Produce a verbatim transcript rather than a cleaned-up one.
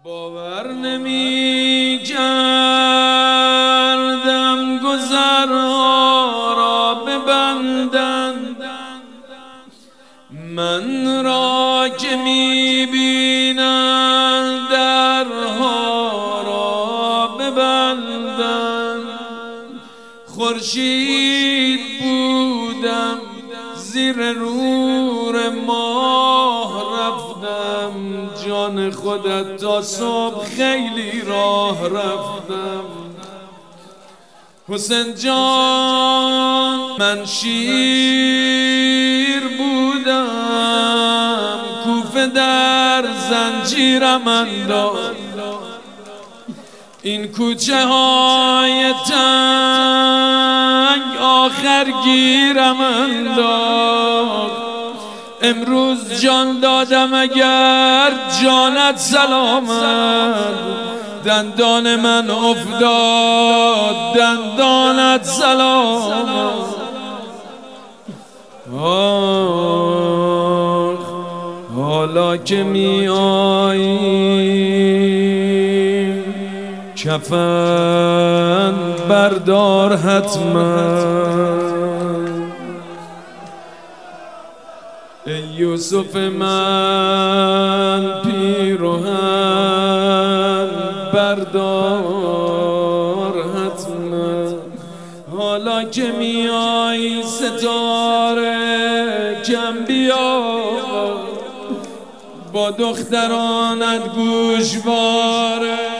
باور نمی کردم گذرها را ببندند من را که می بینند درها را ببندند. خورشید بودم زیر نور ماه رفتم، جان خودت تا صبح خیلی راه رفتم. حسین جان من شیر بودم، کوفه در زنجیرم انداخت، این کوچه های تنگ آخر گیرم انداخت. امروز جان دادم اگر جانت سلامت، دندان من افتاد دندانت سلامت. آه حالا که می آیی کفن بردار حتما، ای یوسف من پیراهن بردار حتما. حالا که میای ستاره کم بیا، با دخترانت گوشواره